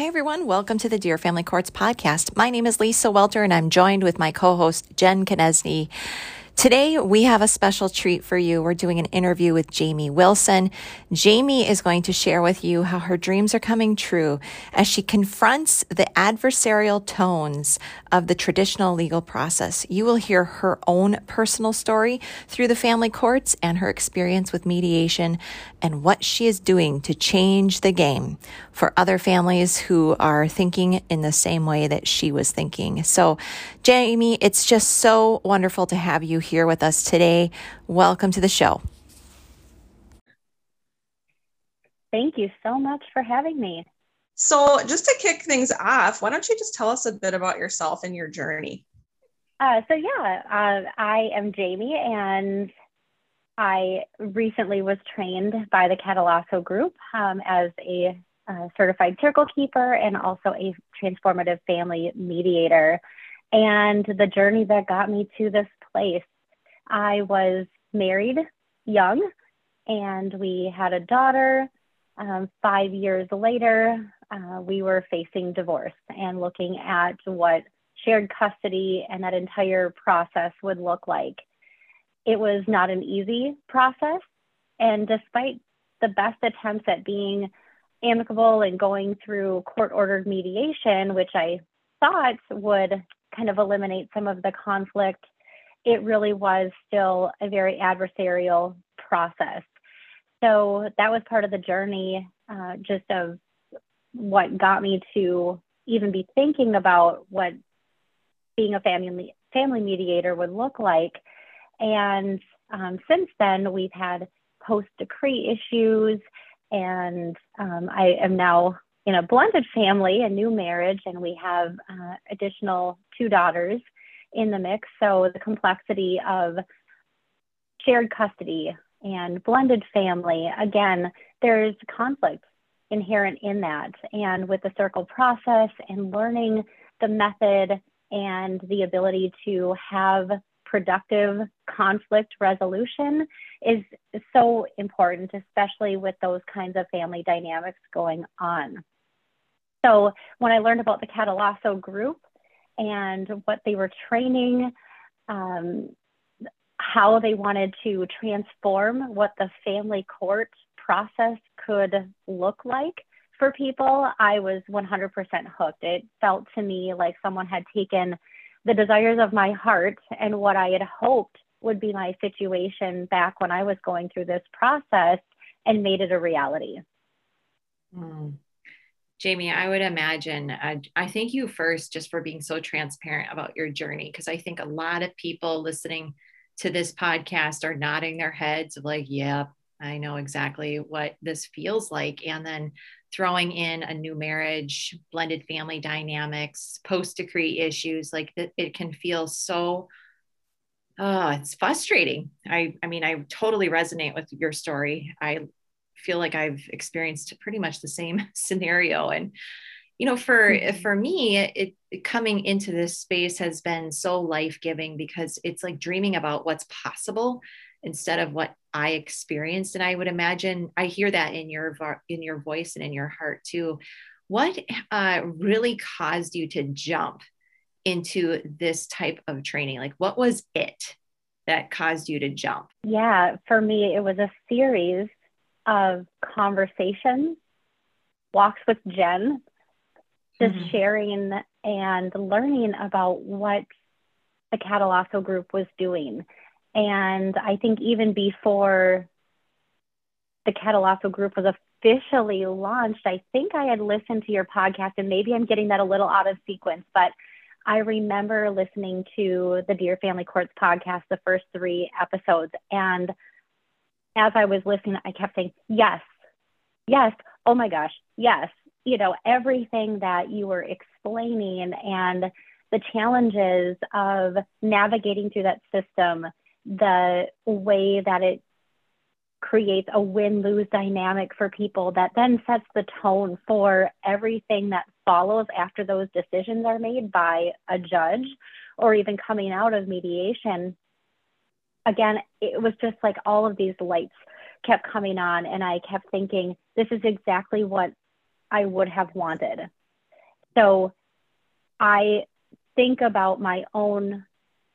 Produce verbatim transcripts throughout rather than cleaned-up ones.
Hi, everyone. Welcome to the Dear Family Courts podcast. My name is Lisa Welter, and I'm joined with my co-host, Jen Konieczny. Today, we have a special treat for you. We're doing an interview with Jamie Wilson. Jamie is going to share with you how her dreams are coming true as she confronts the adversarial tones of the traditional legal process. You will hear her own personal story through the family courts and her experience with mediation and what she is doing to change the game for other families who are thinking in the same way that she was thinking. So, Jamie, it's just so wonderful to have you here with us today. Welcome to the show. Thank you so much for having me. So just to kick things off, why don't you just tell us a bit about yourself and your journey? Uh, so yeah, uh, I am Jamie, and I recently was trained by the Catalasso Group um, as a uh, certified circle keeper and also a transformative family mediator. And the journey that got me to this place, I was married young, and we had a daughter. Um, five years later, uh, we were facing divorce and looking at what shared custody and that entire process would look like. It was not an easy process. And despite the best attempts at being amicable and going through court-ordered mediation, which I thought would kind of eliminate some of the conflict, it really was still a very adversarial process. So that was part of the journey, uh, just of what got me to even be thinking about what being a family family mediator would look like. And um, since then, we've had post-decree issues, and um, I am now in a blended family, a new marriage, and we have uh, additional two daughters in the mix. So the complexity of shared custody and blended family, again, there's conflict inherent in that. And with the circle process and learning the method and the ability to have productive conflict resolution is so important, especially with those kinds of family dynamics going on. So when I learned about the Catalasso Group and what they were training, um, how they wanted to transform what the family court process could look like for people, I was one hundred percent hooked. It felt to me like someone had taken the desires of my heart and what I had hoped would be my situation back when I was going through this process and made it a reality. Mm. Jamie, I would imagine, uh, I thank you first just for being so transparent about your journey, because I think a lot of people listening to this podcast are nodding their heads of like, yep, I know exactly what this feels like. And then throwing in a new marriage, blended family dynamics, post-decree issues, like it, it can feel so, oh, it's frustrating. I, I mean, I totally resonate with your story. I feel like I've experienced pretty much the same scenario. And, you know, for, mm-hmm. for me, it, it coming into this space has been so life-giving, because it's like dreaming about what's possible instead of what I experienced. And I would imagine, I hear that in your, in your voice and in your heart too. What uh, really caused you to jump into this type of training? Like, what was it that caused you to jump? Yeah, for me, it was a series of conversations, walks with Jen, just mm-hmm. sharing and learning about what the Catalasso Group was doing. And I think even before the Catalasso Group was officially launched, I think I had listened to your podcast, and maybe I'm getting that a little out of sequence, but I remember listening to the Dear Family Courts podcast, the first three episodes. And as I was listening, I kept saying, yes, yes, oh my gosh, yes. You know, everything that you were explaining and the challenges of navigating through that system, the way that it creates a win-lose dynamic for people that then sets the tone for everything that follows after those decisions are made by a judge or even coming out of mediation. Again, it was just like all of these lights kept coming on, and I kept thinking, this is exactly what I would have wanted. So I think about my own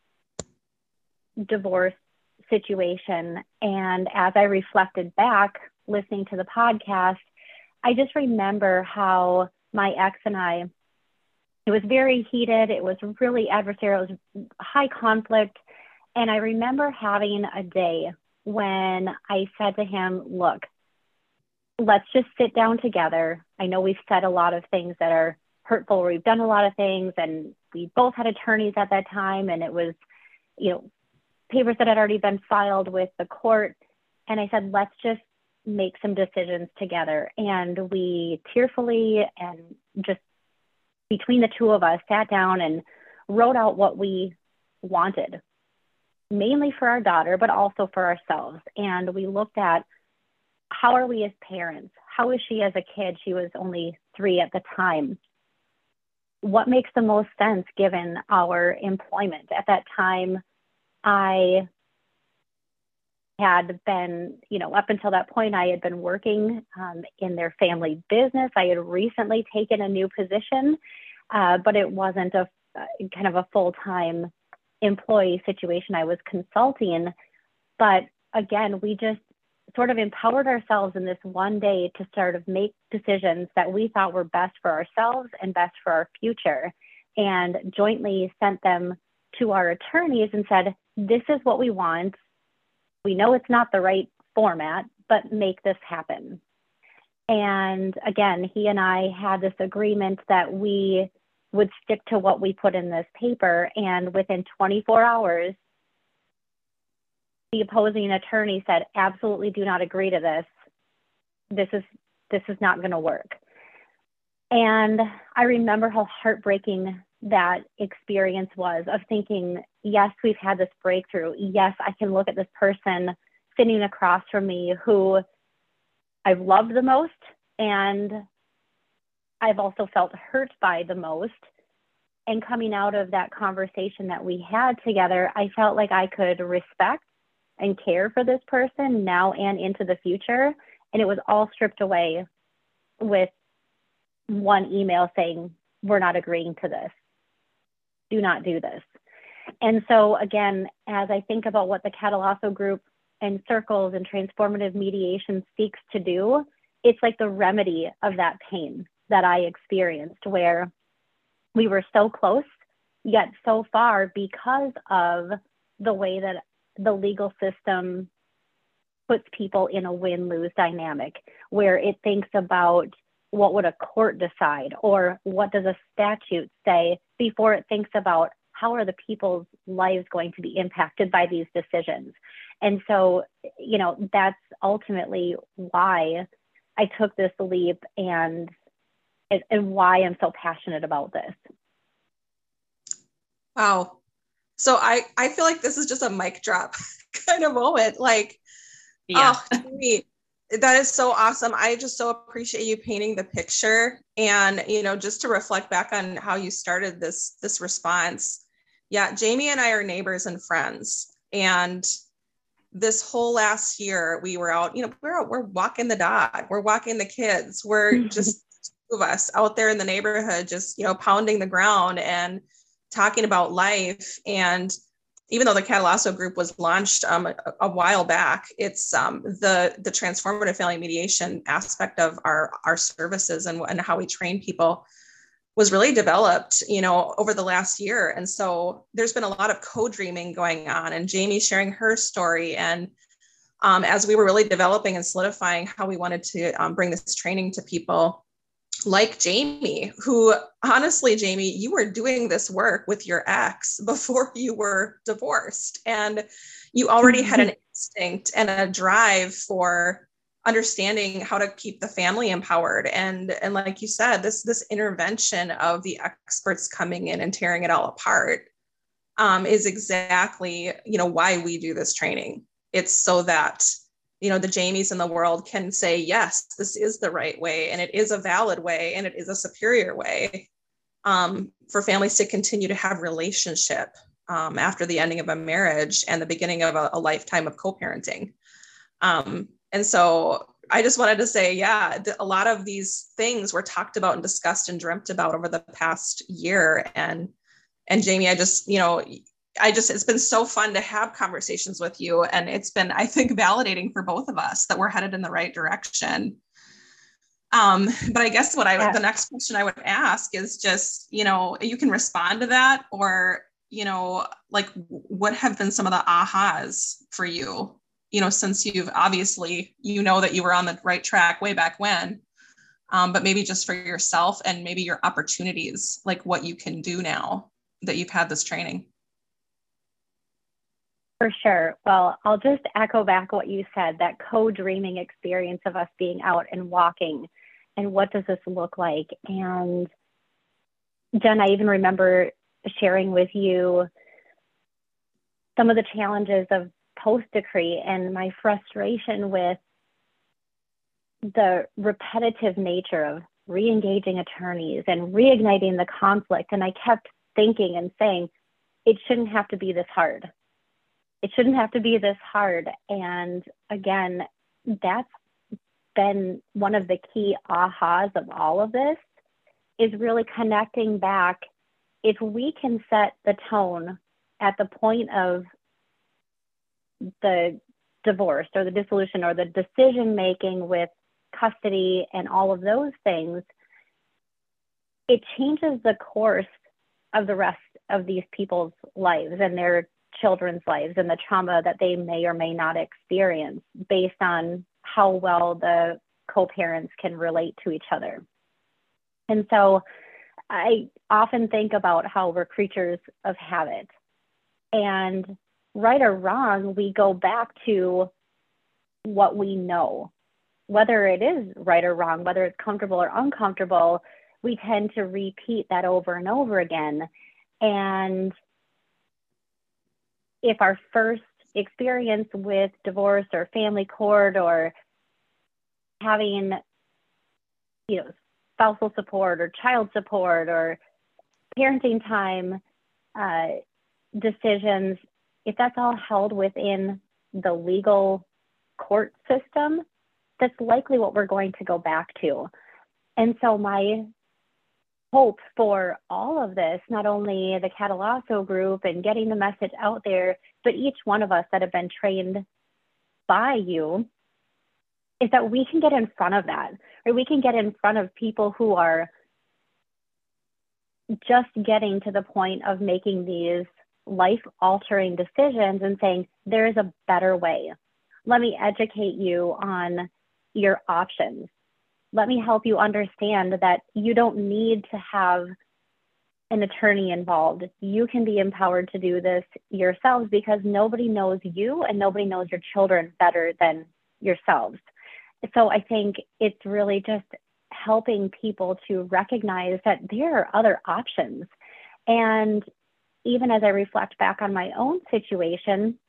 divorce situation. And as I reflected back, listening to the podcast, I just remember how my ex and I, it was very heated. It was really adversarial. It was high conflict. And I remember having a day when I said to him, look, let's just sit down together. I know we've said a lot of things that are hurtful. We've done a lot of things, and we both had attorneys at that time. And it was, you know, papers that had already been filed with the court. And I said, let's just make some decisions together. And we tearfully and just between the two of us sat down and wrote out what we wanted, mainly for our daughter, but also for ourselves. And we looked at, how are we as parents? How is she as a kid? She was only three at the time. What makes the most sense given our employment? At that time, I had been, you know, up until that point, I had been working um, in their family business. I had recently taken a new position, uh, but it wasn't a kind of a full-time employee situation. I was consulting, but again, we just sort of empowered ourselves in this one day to sort of make decisions that we thought were best for ourselves and best for our future, and jointly sent them to our attorneys and said, this is what we want. We know it's not the right format, but make this happen. And again, he and I had this agreement that we would stick to what we put in this paper. And within twenty-four hours, the opposing attorney said, absolutely do not agree to this. This is, this is not going to work. And I remember how heartbreaking that experience was, of thinking, yes, we've had this breakthrough. Yes, I can look at this person sitting across from me who I've loved the most, and I've also felt hurt by the most. And coming out of that conversation that we had together, I felt like I could respect and care for this person now and into the future. And it was all stripped away with one email saying, we're not agreeing to this. Do not do this. And so again, as I think about what the Catalasso Group and Circles and Transformative Mediation seeks to do, it's like the remedy of that pain that I experienced, where we were so close, yet so far, because of the way that the legal system puts people in a win-lose dynamic, where it thinks about what would a court decide, or what does a statute say, before it thinks about how are the people's lives going to be impacted by these decisions. And so, you know, that's ultimately why I took this leap, and and why I'm so passionate about this. Wow. So I, I feel like this is just a mic drop kind of moment. Like, yeah. Oh, Jamie, that is so awesome. I just so appreciate you painting the picture, and, you know, just to reflect back on how you started this, this response. Yeah. Jamie and I are neighbors and friends. And this whole last year we were out, you know, we're out, we're walking the dog, we're walking the kids. We're just two of us out there in the neighborhood, just, you know, pounding the ground and talking about life. And even though the Catalasso Group was launched um, a, a while back, it's um, the the transformative family mediation aspect of our our services and, and how we train people was really developed, you know, over the last year. And so there's been a lot of co-dreaming going on, and Jamie sharing her story. And um, as we were really developing and solidifying how we wanted to um, bring this training to people, like Jamie, who honestly, Jamie, you were doing this work with your ex before you were divorced, and you already had an instinct and a drive for understanding how to keep the family empowered. And, and like you said, this, this intervention of the experts coming in and tearing it all apart um, is exactly, you know, why we do this training. It's so that, you know, the Jamies in the world can say, yes, this is the right way, and it is a valid way, and it is a superior way um, for families to continue to have relationship um, after the ending of a marriage and the beginning of a, a lifetime of co-parenting. Um, and so I just wanted to say, yeah, a lot of these things were talked about and discussed and dreamt about over the past year. And, and Jamie, I just, you know, I just, it's been so fun to have conversations with you. And it's been, I think, validating for both of us that we're headed in the right direction. Um, but I guess what I, yeah. the next question I would ask is just, you know, you can respond to that, or, you know, like what have been some of the ahas for you, you know, since you've obviously, you know, that you were on the right track way back when, um, but maybe just for yourself and maybe your opportunities, like what you can do now that you've had this training. For sure. Well, I'll just echo back what you said, that co-dreaming experience of us being out and walking, and what does this look like? And Jen, I even remember sharing with you some of the challenges of post-decree and my frustration with the repetitive nature of re-engaging attorneys and reigniting the conflict. And I kept thinking and saying, it shouldn't have to be this hard. It shouldn't have to be this hard. And again, that's been one of the key ahas of all of this, is really connecting back. If we can set the tone at the point of the divorce or the dissolution or the decision making with custody and all of those things, it changes the course of the rest of these people's lives and their children's lives and the trauma that they may or may not experience based on how well the co-parents can relate to each other. And so I often think about how we're creatures of habit, and right or wrong, we go back to what we know. Whether it is right or wrong, whether it's comfortable or uncomfortable, we tend to repeat that over and over again. And if our first experience with divorce or family court or having, you know, spousal support or child support or parenting time uh, decisions, if that's all held within the legal court system, that's likely what we're going to go back to. And so my hope for all of this, not only the Catalasso group and getting the message out there, but each one of us that have been trained by you, is that we can get in front of that, or we can get in front of people who are just getting to the point of making these life-altering decisions and saying, there is a better way. Let me educate you on your options. Let me help you understand that you don't need to have an attorney involved. You can be empowered to do this yourselves, because nobody knows you and nobody knows your children better than yourselves. So I think it's really just helping people to recognize that there are other options. And even as I reflect back on my own situation,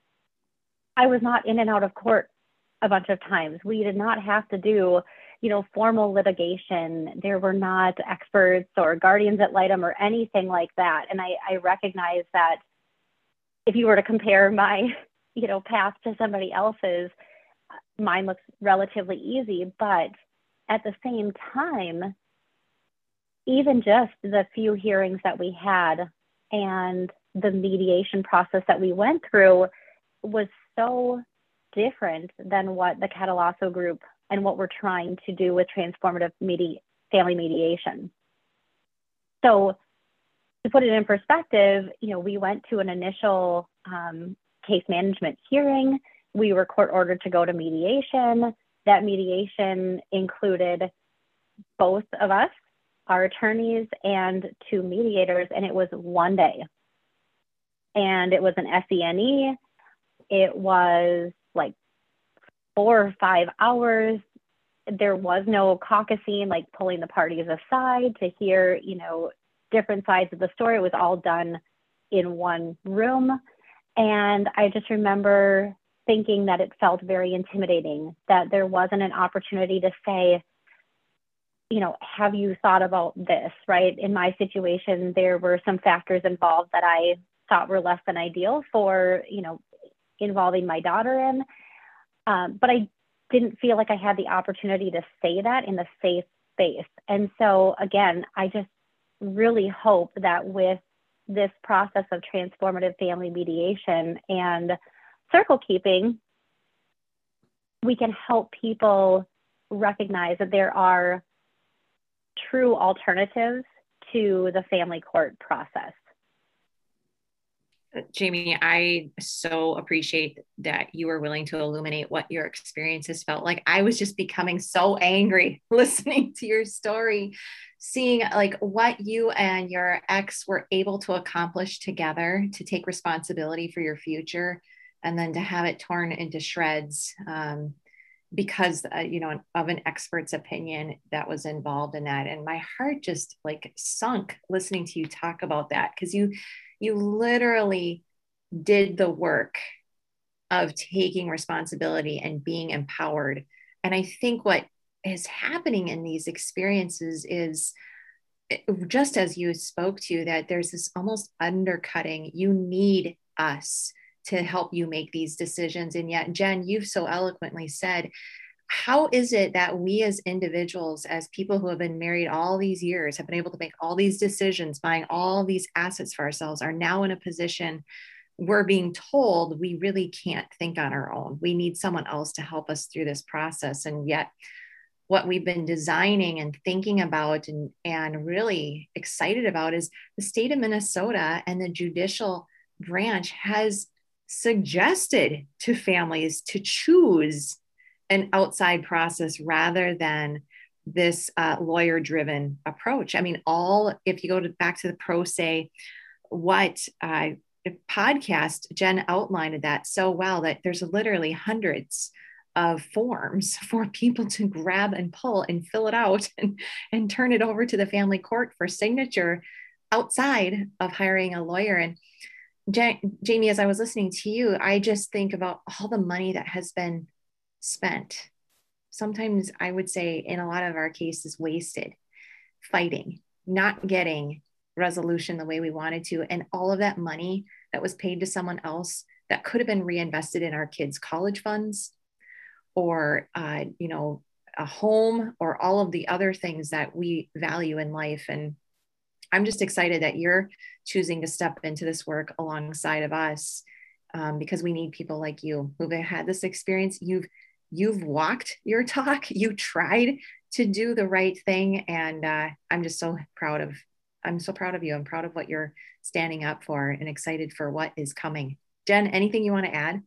I was not in and out of court a bunch of times. We did not have to do, you know, formal litigation. There were not experts or guardians ad litem or anything like that. And I, I recognize that if you were to compare my, you know, path to somebody else's, mine looks relatively easy. But at the same time, even just the few hearings that we had and the mediation process that we went through was so different than what the Catalasso group and what we're trying to do with transformative medi- family mediation. So to put it in perspective, you know, we went to an initial um, case management hearing. We were court ordered to go to mediation. That mediation included both of us, our attorneys, and two mediators, and it was one day. And it was an S E N E. It was like four or five hours. There was no caucusing, like pulling the parties aside to hear, you know, different sides of the story. It was all done in one room. And I just remember thinking that it felt very intimidating, that there wasn't an opportunity to say, you know, have you thought about this, right? In my situation, there were some factors involved that I thought were less than ideal for, you know, involving my daughter in. Um, but I didn't feel like I had the opportunity to say that in the safe space. And so again, I just really hope that with this process of transformative family mediation and circle keeping, we can help people recognize that there are true alternatives to the family court process. Jamie, I so appreciate that you were willing to illuminate what your experiences felt like. I was just becoming so angry listening to your story, seeing like what you and your ex were able to accomplish together to take responsibility for your future, and then to have it torn into shreds um, because, uh, you know, of an expert's opinion that was involved in that. And my heart just like sunk listening to you talk about that, because you You literally did the work of taking responsibility and being empowered. And I think what is happening in these experiences is, just as you spoke to, that there's this almost undercutting. You need us to help you make these decisions. And yet, Jen, you've so eloquently said, how is it that we as individuals, as people who have been married all these years, have been able to make all these decisions, buying all these assets for ourselves, are now in a position we're being told we really can't think on our own? We need someone else to help us through this process. And yet what we've been designing and thinking about and, and really excited about is the state of Minnesota and the judicial branch has suggested to families to choose an outside process rather than this uh, lawyer driven approach. I mean, all, if you go to back to the Pro Say What uh, podcast, Jen outlined that so well, that there's literally hundreds of forms for people to grab and pull and fill it out and, and turn it over to the family court for signature outside of hiring a lawyer. And Ja- Jamie, as I was listening to you, I just think about all the money that has been spent. Sometimes I would say in a lot of our cases, wasted, fighting, not getting resolution the way we wanted to. And all of that money that was paid to someone else that could have been reinvested in our kids' college funds, or, uh, you know, a home, or all of the other things that we value in life. And I'm just excited that you're choosing to step into this work alongside of us, um, because we need people like you who've had this experience. You've you've walked your talk. You tried to do the right thing, and uh, I'm just so proud of. I'm so proud of you. I'm proud of what you're standing up for, and excited for what is coming. Jen, anything you want to add?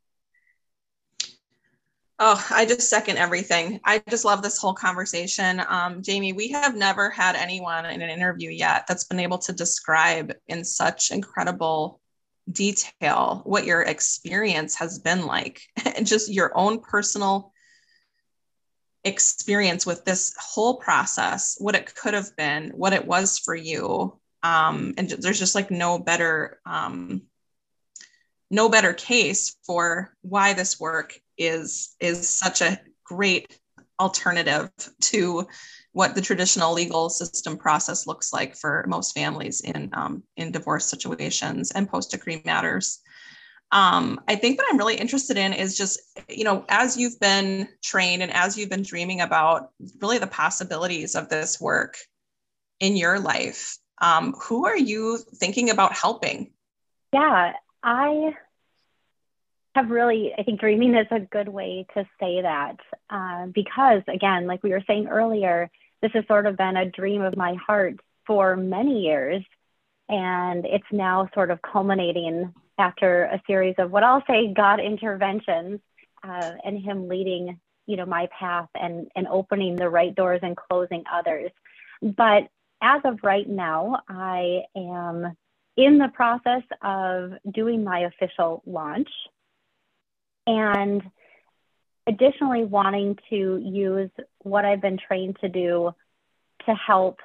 Oh, I just second everything. I just love this whole conversation. Um, Jamie, we have never had anyone in an interview yet that's been able to describe in such incredible detail what your experience has been like, and just your own personal experience with this whole process, what it could have been, what it was for you. Um, and there's just like no better, um, no better case for why this work is is such a great alternative to what the traditional legal system process looks like for most families in um, in divorce situations and post-decree matters. Um, I think what I'm really interested in is just, you know, as you've been trained and as you've been dreaming about really the possibilities of this work in your life, um, who are you thinking about helping? Yeah, I have really, I think dreaming is a good way to say that, uh, because again, like we were saying earlier, this has sort of been a dream of my heart for many years, and it's now sort of culminating after a series of what I'll say God interventions, uh, and him leading, you know, my path and, and opening the right doors and closing others. But as of right now, I am in the process of doing my official launch, and additionally wanting to use what I've been trained to do to help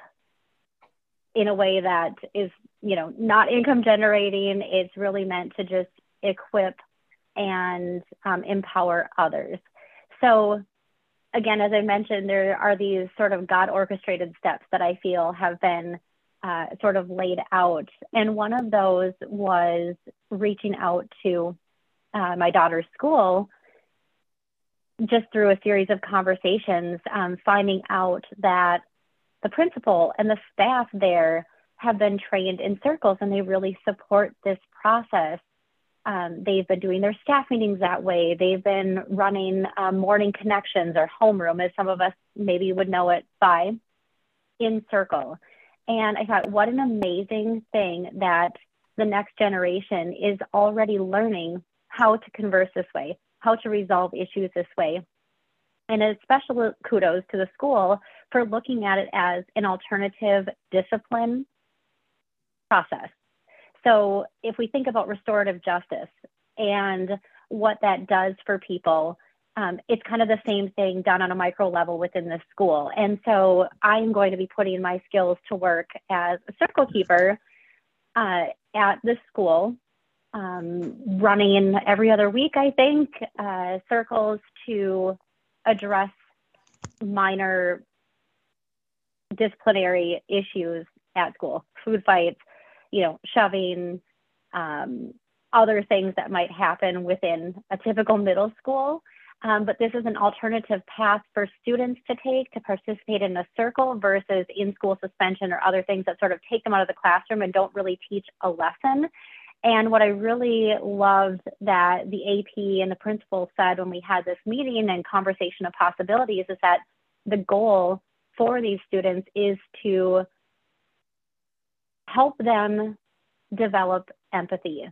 in a way that is, you know, not income generating. It's really meant to just equip and um, empower others. So again, as I mentioned, there are these sort of God orchestrated steps that I feel have been uh, sort of laid out. And one of those was reaching out to uh, my daughter's school, just through a series of conversations, um, finding out that the principal and the staff there have been trained in circles and they really support this process. Um, they've been doing their staff meetings that way. They've been running um, morning connections or homeroom, as some of us maybe would know it by, in circle. And I thought, what an amazing thing that the next generation is already learning how to converse this way, how to resolve issues this way. And a special kudos to the school for looking at it as an alternative discipline process. So if we think about restorative justice and what that does for people, um, it's kind of the same thing done on a micro level within the school. And so I'm going to be putting my skills to work as a circle keeper uh, at the school, um, running every other week, I think, uh, circles to address minor disciplinary issues at school, food fights, you know, shoving, um, other things that might happen within a typical middle school. Um, but this is an alternative path for students to take to participate in a circle versus in-school suspension or other things that sort of take them out of the classroom and don't really teach a lesson. And what I really loved that the A P and the principal said when we had this meeting and conversation of possibilities is that the goal for these students is to help them develop empathy.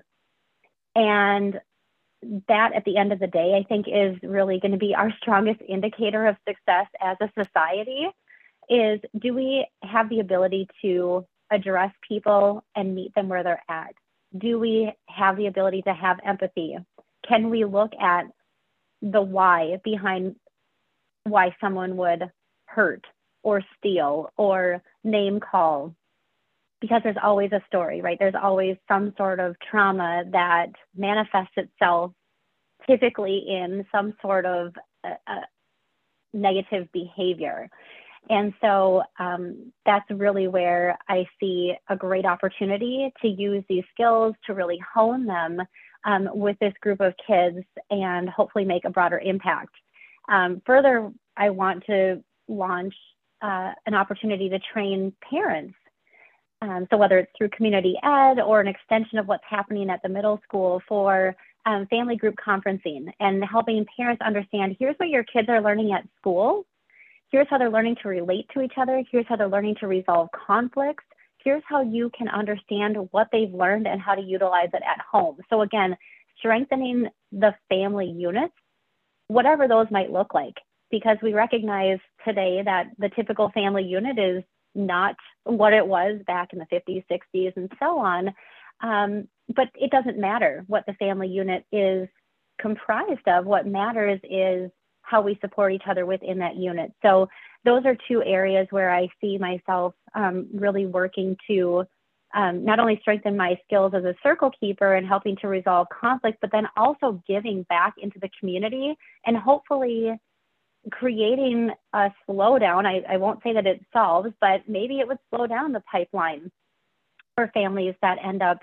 And that at the end of the day, I think is really going to be our strongest indicator of success as a society is, do we have the ability to address people and meet them where they're at? Do we have the ability to have empathy? Can we look at the why behind why someone would hurt or steal or name call? Because there's always a story, right? There's always some sort of trauma that manifests itself typically in some sort of uh, uh, negative behavior. And so um, that's really where I see a great opportunity to use these skills to really hone them um, with this group of kids and hopefully make a broader impact. Um, further, I want to launch uh, an opportunity to train parents. Um, so whether it's through community ed or an extension of what's happening at the middle school for um, family group conferencing and helping parents understand, here's what your kids are learning at school. Here's how they're learning to relate to each other. Here's how they're learning to resolve conflicts. Here's how you can understand what they've learned and how to utilize it at home. So again, strengthening the family units, whatever those might look like, because we recognize today that the typical family unit is not what it was back in the fifties, sixties, and so on. Um, but it doesn't matter what the family unit is comprised of. What matters is how we support each other within that unit. So those are two areas where I see myself um, really working to um, not only strengthen my skills as a circle keeper and helping to resolve conflict, but then also giving back into the community and hopefully creating a slowdown. I, I won't say that it solves, but maybe it would slow down the pipeline for families that end up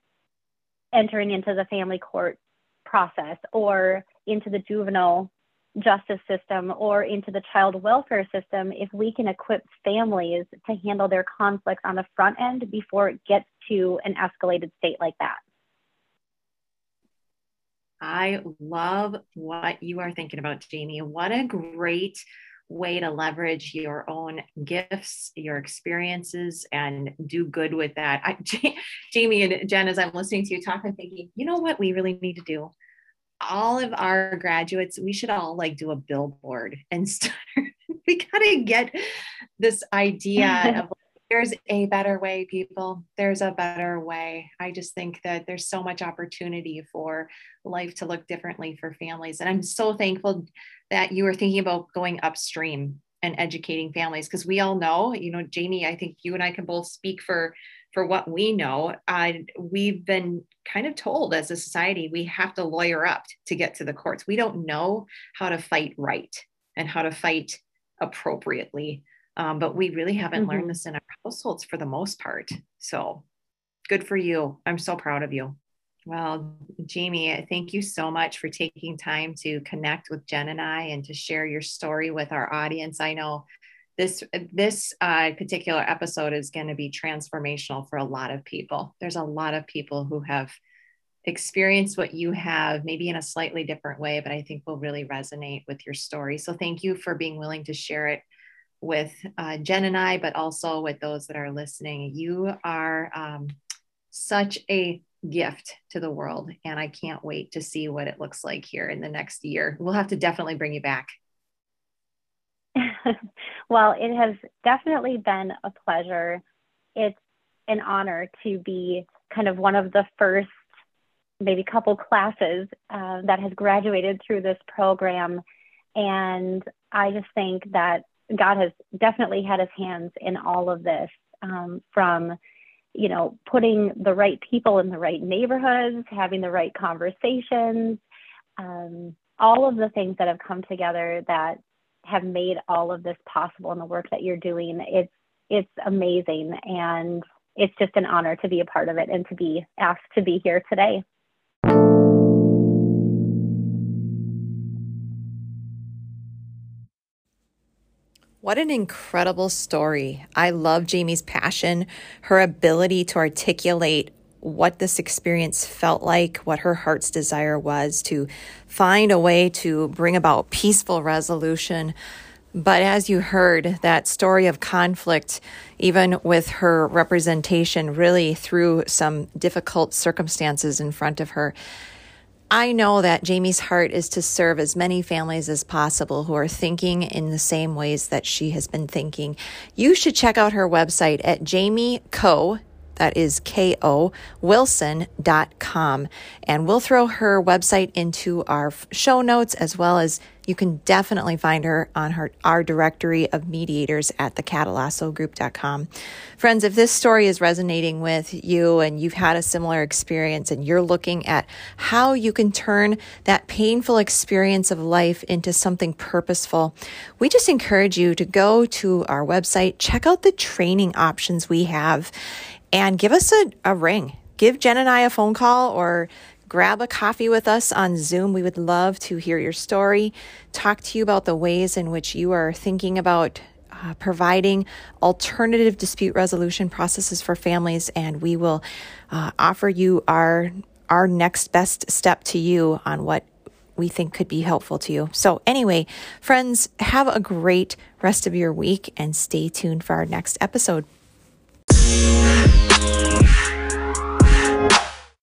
entering into the family court process or into the juvenile justice system or into the child welfare system if we can equip families to handle their conflicts on the front end before it gets to an escalated state like that. I love what you are thinking about, Jamie. What a great way to leverage your own gifts, your experiences, and do good with that. I, J- Jamie and Jen, as I'm listening to you talk, I'm thinking, you know what we really need to do? All of our graduates, we should all like do a billboard and start. We gotta get this idea of there's a better way, people. There's a better way. I just think that there's so much opportunity for life to look differently for families. And I'm so thankful that you were thinking about going upstream and educating families, because we all know, you know, Jamie, I think you and I can both speak for, for what we know. Uh, we've been kind of told as a society, we have to lawyer up to get to the courts. We don't know how to fight right and how to fight appropriately. Um, but we really haven't mm-hmm. learned this in our households for the most part. So good for you. I'm so proud of you. Well, Jamie, thank you so much for taking time to connect with Jen and I and to share your story with our audience. I know this this uh, particular episode is going to be transformational for a lot of people. There's a lot of people who have experienced what you have, maybe in a slightly different way, but I think will really resonate with your story. So thank you for being willing to share it with uh, Jen and I, but also with those that are listening. You are um, such a gift to the world, and I can't wait to see what it looks like here in the next year. We'll have to definitely bring you back. Well, it has definitely been a pleasure. It's an honor to be kind of one of the first, maybe couple classes uh, that has graduated through this program. And I just think that God has definitely had his hands in all of this, um, from you know, putting the right people in the right neighborhoods, having the right conversations, um, all of the things that have come together that have made all of this possible in the work that you're doing. It's, it's amazing. And it's just an honor to be a part of it and to be asked to be here today. What an incredible story. I love Jamie's passion, her ability to articulate what this experience felt like, what her heart's desire was to find a way to bring about peaceful resolution. But as you heard, that story of conflict, even with her representation really through some difficult circumstances in front of her, I know that Jamie's heart is to serve as many families as possible who are thinking in the same ways that she has been thinking. You should check out her website at Jamie Co. That is K O Wilson dot com. And we'll throw her website into our show notes, as well as you can definitely find her on her our directory of mediators at the catalasso group dot com. Friends, if this story is resonating with you and you've had a similar experience and you're looking at how you can turn that painful experience of life into something purposeful, we just encourage you to go to our website, check out the training options we have, and give us a, a ring. Give Jen and I a phone call or grab a coffee with us on Zoom. We would love to hear your story, talk to you about the ways in which you are thinking about uh, providing alternative dispute resolution processes for families, and we will uh, offer you our our next best step to you on what we think could be helpful to you. So anyway, friends, have a great rest of your week and stay tuned for our next episode.